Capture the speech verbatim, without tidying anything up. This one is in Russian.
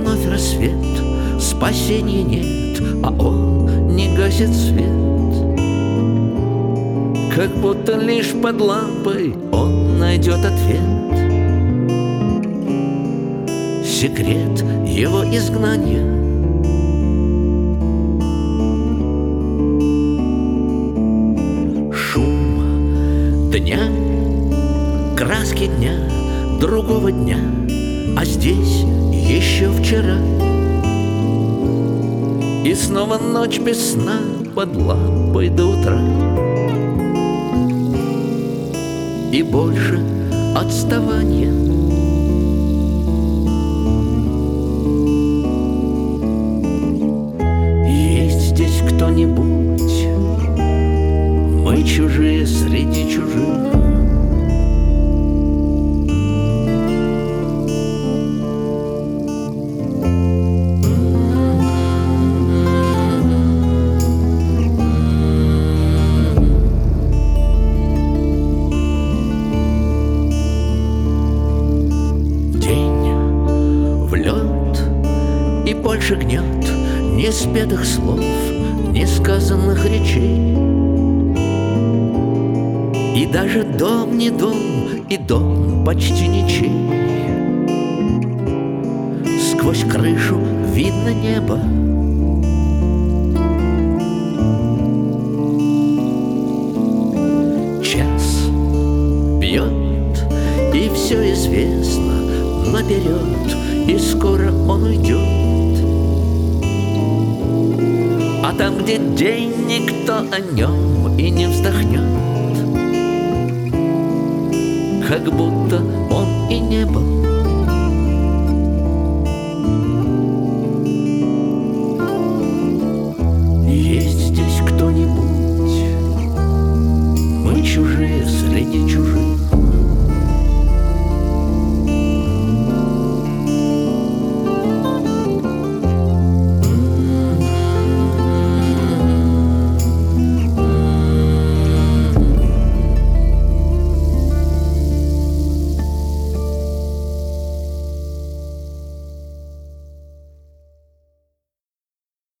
вновь рассвет, спасения нет, а он не гасит свет. Как будто лишь под лампой он найдет ответ. Секрет его изгнания. Шум дня, краски дня, другого дня, а здесь еще вчера. И снова ночь без сна под лампой до утра. И больше отставания. Есть здесь кто-нибудь? Мы чужие среди чужих. И больше гнет неспетых слов, несказанных речей. И даже дом не дом, и дом почти ничей. Сквозь крышу видно небо. Час бьет, и все известно наперед, и скоро он уйдет. А там, где день, никто о нем и не вздохнет. Как будто он